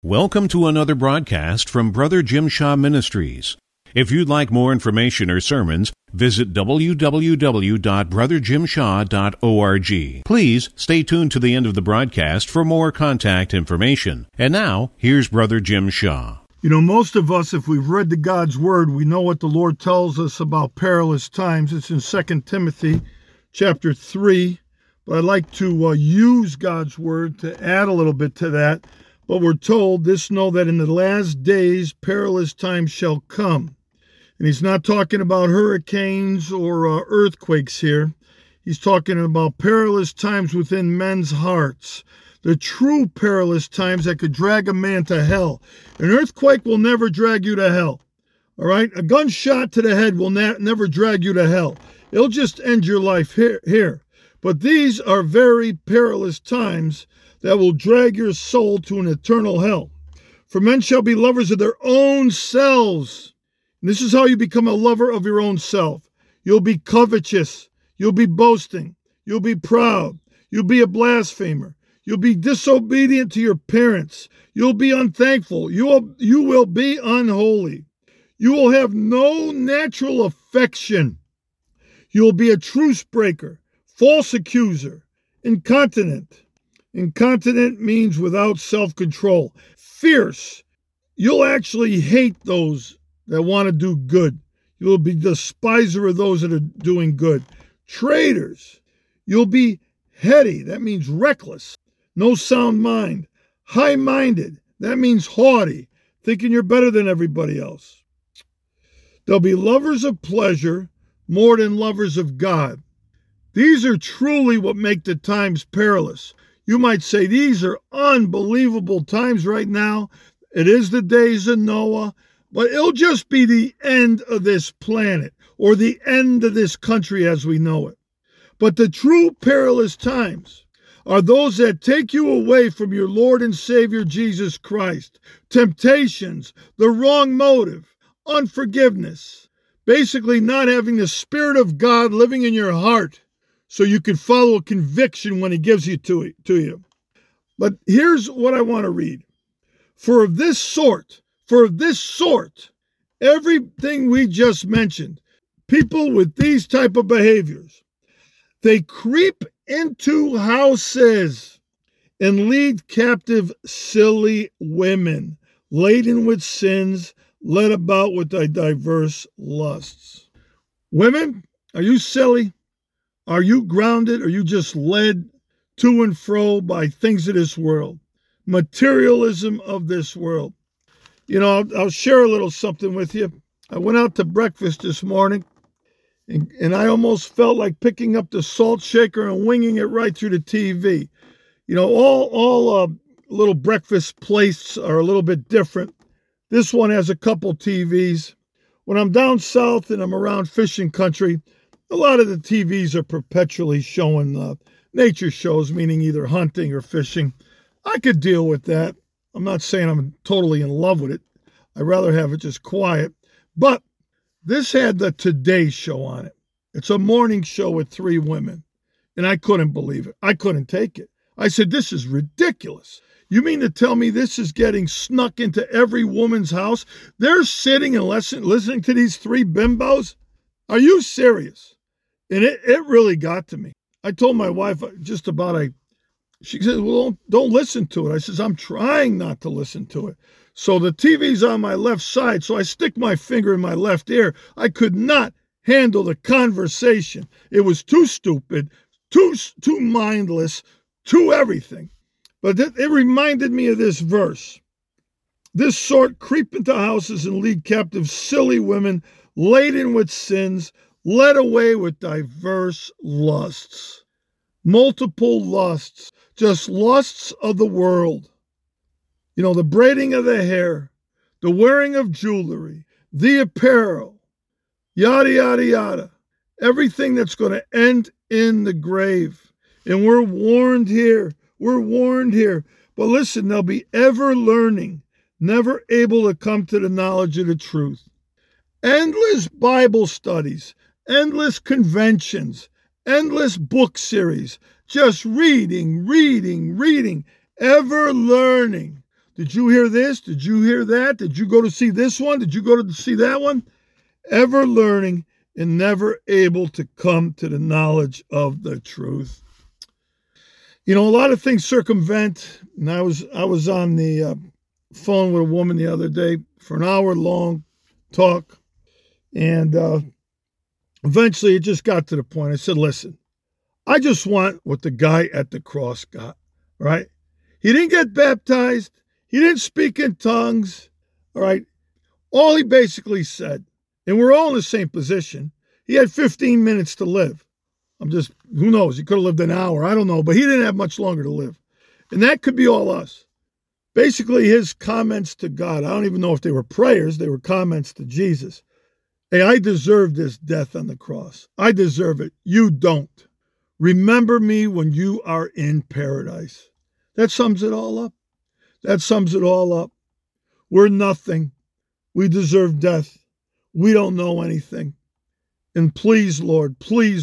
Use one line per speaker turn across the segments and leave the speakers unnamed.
Welcome to another broadcast from Brother Jim Shaw Ministries. If you'd like more information or sermons, visit www.brotherjimshaw.org. Please stay tuned to the end of the broadcast for more contact information. And now, here's Brother Jim Shaw.
You know, most of us, if we've read the God's Word, we know what the Lord tells us about perilous times. It's in 2 Timothy chapter 3. But I'd like to use God's Word to add a little bit to that. But we're told this, know that in the last days perilous times shall come. And he's not talking about hurricanes or earthquakes here. He's talking about perilous times within men's hearts. The true perilous times that could drag a man to hell. An earthquake will never drag you to hell. All right? A gunshot to the head will never drag you to hell. It'll just end your life here. But these are very perilous times that will drag your soul to an eternal hell. For men shall be lovers of their own selves. And this is how you become a lover of your own self. You'll be covetous. You'll be boasting. You'll be proud. You'll be a blasphemer. You'll be disobedient to your parents. You'll be unthankful. You will be unholy. You will have no natural affection. You'll be a truce breaker, false accuser, incontinent. Incontinent means without self-control. Fierce. You'll actually hate those that want to do good. You'll be despiser of those that are doing good. Traitors. You'll be heady. That means reckless. No sound mind. High-minded. That means haughty. Thinking you're better than everybody else. They'll be lovers of pleasure more than lovers of God. These are truly what make the times perilous. You might say these are unbelievable times right now. It is the days of Noah, but it'll just be the end of this planet or the end of this country as we know it. But the true perilous times are those that take you away from your Lord and Savior Jesus Christ. Temptations, the wrong motive, unforgiveness, basically not having the Spirit of God living in your heart. So you can follow a conviction when he gives it to you. But here's what I want to read. For of this sort, everything we just mentioned, people with these type of behaviors, they creep into houses and lead captive silly women, laden with sins, led about with diverse lusts. Women, are you silly? Are you grounded? Are you just led to and fro by things of this world? Materialism of this world. You know, I'll share a little something with you. I went out to breakfast this morning, and I almost felt like picking up the salt shaker and winging it right through the TV. You know, all little breakfast places are a little bit different. This one has a couple TVs. When I'm down south and I'm around fishing country, a lot of the TVs are perpetually showing nature shows, meaning either hunting or fishing. I could deal with that. I'm not saying I'm totally in love with it. I'd rather have it just quiet. But this had the Today Show on it. It's a morning show with 3 women. And I couldn't believe it. I couldn't take it. I said, this is ridiculous. You mean to tell me this is getting snuck into every woman's house? They're sitting and listening to these 3 bimbos? Are you serious? And it really got to me. I told my wife she said, well, don't listen to it. I says, I'm trying not to listen to it. So the TV's on my left side, so I stick my finger in my left ear. I could not handle the conversation. It was too stupid, too mindless, too everything. But it reminded me of this verse. This sort creep into houses and lead captive silly women, laden with sins, led away with diverse lusts. Multiple lusts. Just lusts of the world. You know, the braiding of the hair, the wearing of jewelry, the apparel, yada, yada, yada. Everything that's going to end in the grave. And we're warned here. But listen, they'll be ever learning, never able to come to the knowledge of the truth. Endless Bible studies, endless conventions, endless book series, just reading, ever learning. Did you hear this? Did you hear that? Did you go to see this one? Did you go to see that one? Ever learning and never able to come to the knowledge of the truth. A lot of things circumvent, and I was on the phone with a woman the other day for an hour-long talk, and eventually it just got to the point. I said, listen, I just want what the guy at the cross got, right? He didn't get baptized. He didn't speak in tongues, all right? All he basically said, and we're all in the same position, he had 15 minutes to live. Who knows? He could have lived an hour. I don't know, but he didn't have much longer to live. And that could be all us. Basically, his comments to God, I don't even know if they were prayers, they were comments to Jesus. Hey, I deserve this death on the cross. I deserve it. You don't. Remember me when you are in paradise. That sums it all up. We're nothing. We deserve death. We don't know anything. And please, Lord,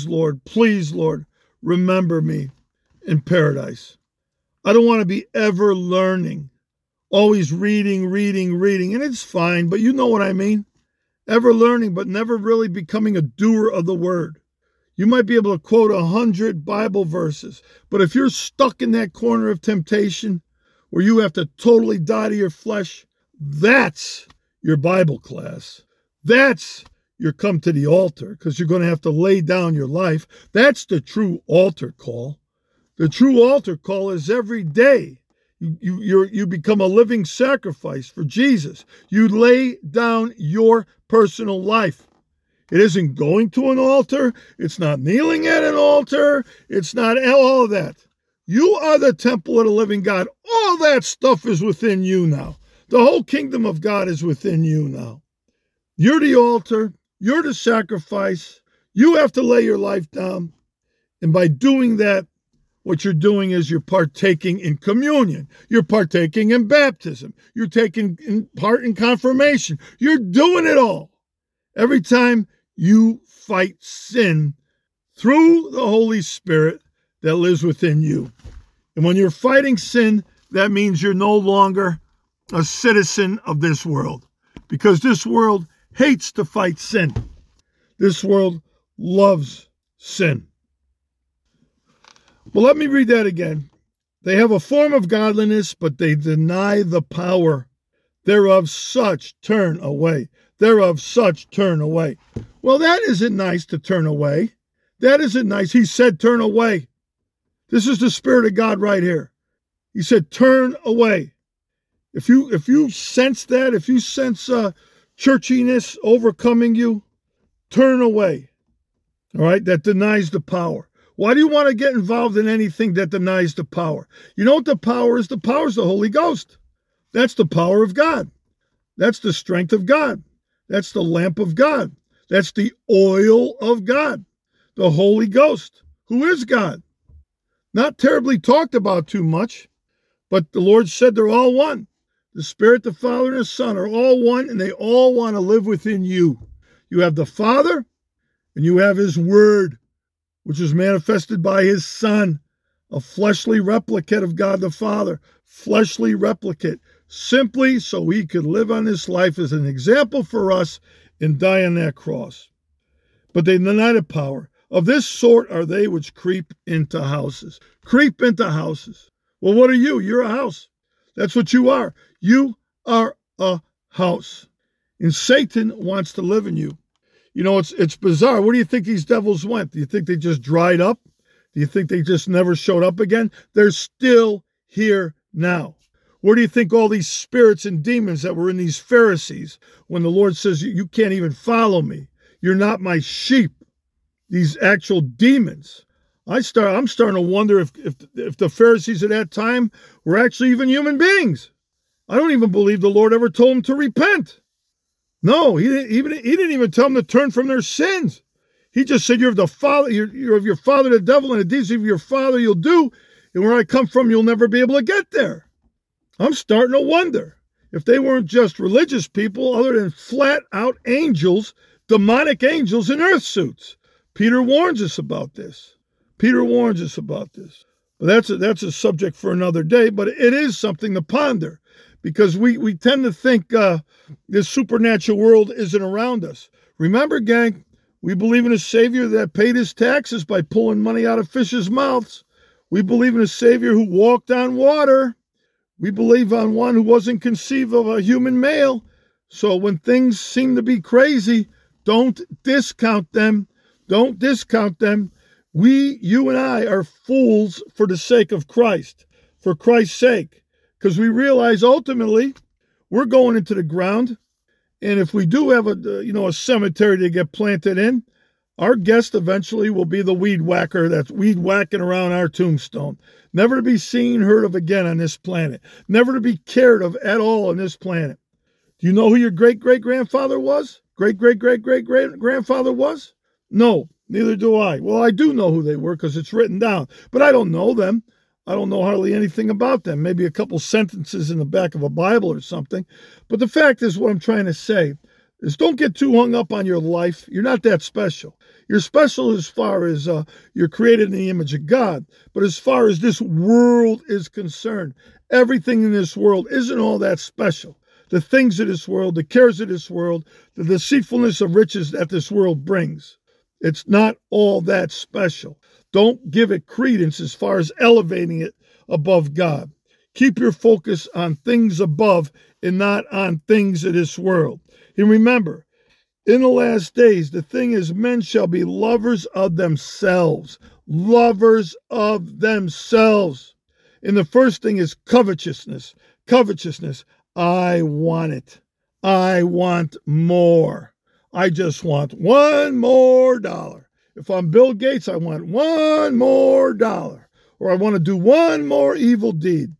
remember me in paradise. I don't want to be ever learning, always reading, and it's fine, but you know what I mean. Ever learning, but never really becoming a doer of the word. You might be able to quote 100 Bible verses, but if you're stuck in that corner of temptation where you have to totally die to your flesh, that's your Bible class. That's your come to the altar, because you're going to have to lay down your life. That's the true altar call. The true altar call is every day. You become a living sacrifice for Jesus. You lay down your personal life. It isn't going to an altar. It's not kneeling at an altar. It's not all of that. You are the temple of the living God. All that stuff is within you now. The whole kingdom of God is within you now. You're the altar. You're the sacrifice. You have to lay your life down. And by doing that, what you're doing is you're partaking in communion. You're partaking in baptism. You're taking part in confirmation. You're doing it all. Every time you fight sin through the Holy Spirit that lives within you. And when you're fighting sin, that means you're no longer a citizen of this world, because this world hates to fight sin. This world loves sin. Well, let me read that again. They have a form of godliness, but they deny the power thereof. Such turn away. Well, that isn't nice to turn away. That isn't nice. He said, turn away. This is the Spirit of God right here. He said, turn away. If you sense that, if you sense churchiness overcoming you, turn away. All right? That denies the power. Why do you want to get involved in anything that denies the power? You know what the power is? The power is the Holy Ghost. That's the power of God. That's the strength of God. That's the lamp of God. That's the oil of God. The Holy Ghost, who is God. Not terribly talked about too much, but the Lord said they're all one. The Spirit, the Father, and the Son are all one, and they all want to live within you. You have the Father, and you have His Word, which is manifested by His Son, a fleshly replicate of God the Father, fleshly replicate, simply so He could live on this life as an example for us and die on that cross. But they deny the power. Of this sort are they which creep into houses. Creep into houses. Well, what are you? You're a house. That's what you are. You are a house. And Satan wants to live in you. You know, it's bizarre. Where do you think these devils went? Do you think they just dried up? Do you think they just never showed up again? They're still here now. Where do you think all these spirits and demons that were in these Pharisees, when the Lord says, you can't even follow me, you're not my sheep, these actual demons? I'm starting to wonder if the Pharisees at that time were actually even human beings. I don't even believe the Lord ever told them to repent. No, he didn't even tell them to turn from their sins. He just said, you're of the father, you're of your father the devil, and the deeds of your father you'll do, and where I come from you'll never be able to get there. I'm starting to wonder if they weren't just religious people other than flat out angels, demonic angels in earth suits. Peter warns us about this. But that's a subject for another day, but it is something to ponder. because we tend to think this supernatural world isn't around us. Remember, gang, we believe in a Savior that paid his taxes by pulling money out of fish's mouths. We believe in a Savior who walked on water. We believe on one who wasn't conceived of a human male. So when things seem to be crazy, don't discount them. Don't discount them. You and I are fools for the sake of Christ, for Christ's sake, because we realize ultimately we're going into the ground. And if we do have a cemetery to get planted in, our guest eventually will be the weed whacker that's weed whacking around our tombstone. Never to be seen, heard of again on this planet. Never to be cared of at all on this planet. Do you know who your great-great-grandfather was? Great-great-great-great-grandfather was? No, neither do I. Well, I do know who they were because it's written down, but I don't know them. I don't know hardly anything about them. Maybe a couple sentences in the back of a Bible or something. But the fact is, what I'm trying to say is don't get too hung up on your life. You're not that special. You're special as far as you're created in the image of God. But as far as this world is concerned, everything in this world isn't all that special. The things of this world, the cares of this world, the deceitfulness of riches that this world brings, it's not all that special. Don't give it credence as far as elevating it above God. Keep your focus on things above and not on things of this world. And remember, in the last days, the thing is, men shall be lovers of themselves. Lovers of themselves. And the first thing is covetousness. Covetousness. I want it. I want more. I just want $1 more. If I'm Bill Gates, I want $1 more. Or I want to do one more evil deed.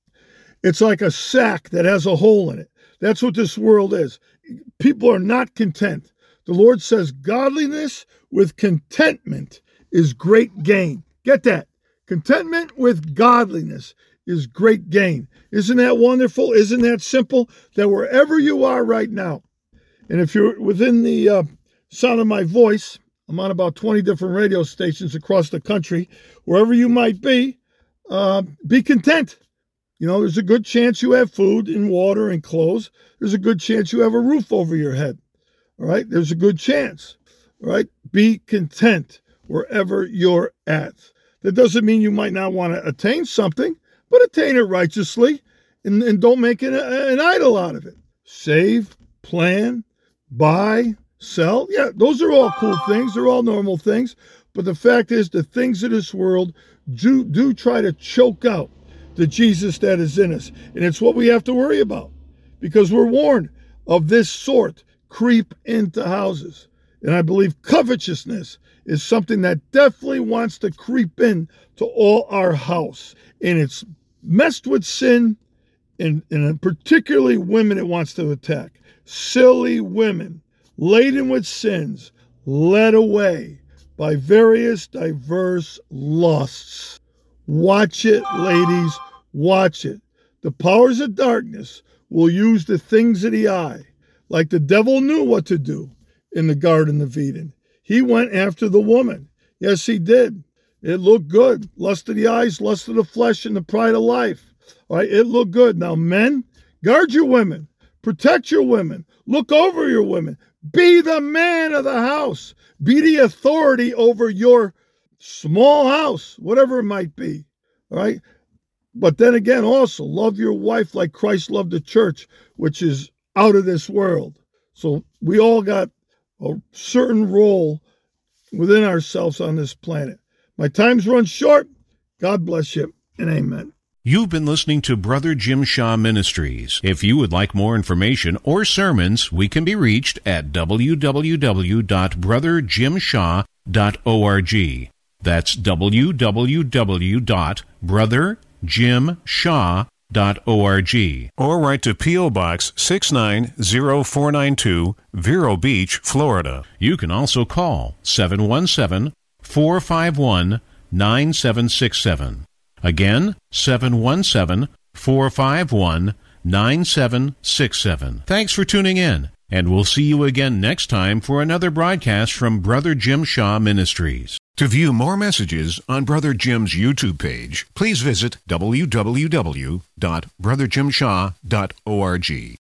It's like a sack that has a hole in it. That's what this world is. People are not content. The Lord says godliness with contentment is great gain. Get that? Contentment with godliness is great gain. Isn't that wonderful? Isn't that simple? That wherever you are right now, and if you're within the sound of my voice, I'm on about 20 different radio stations across the country. Wherever you might be content. You know, there's a good chance you have food and water and clothes. There's a good chance you have a roof over your head. All right? There's a good chance. All right? Be content wherever you're at. That doesn't mean you might not want to attain something, but attain it righteously and don't make it an idol out of it. Save, plan, buy, sell. Yeah, those are all cool things. They're all normal things. But the fact is, the things of this world do try to choke out the Jesus that is in us. And it's what we have to worry about because we're warned of this sort creep into houses. And I believe covetousness is something that definitely wants to creep in to all our house. And it's messed with sin and particularly women it wants to attack. Silly women, laden with sins, led away by various diverse lusts. Watch it, ladies, watch it. The powers of darkness will use the things of the eye, like the devil knew what to do in the Garden of Eden. He went after the woman. Yes, he did. It looked good. Lust of the eyes, lust of the flesh, and the pride of life. All right, it looked good. Now, men, guard your women. Protect your women. Look over your women. Be the man of the house. Be the authority over your small house, whatever it might be. All right? But then again, also, love your wife like Christ loved the church, which is out of this world. So we all got a certain role within ourselves on this planet. My time's run short. God bless you, and amen.
You've been listening to Brother Jim Shaw Ministries. If you would like more information or sermons, we can be reached at www.brotherjimshaw.org. That's www.brotherjimshaw.org. Or write to P.O. Box 690492, Vero Beach, Florida. You can also call 717-451-9767. Again, 717-451-9767. Thanks for tuning in, and we'll see you again next time for another broadcast from Brother Jim Shaw Ministries. To view more messages on Brother Jim's YouTube page, please visit www.brotherjimshaw.org.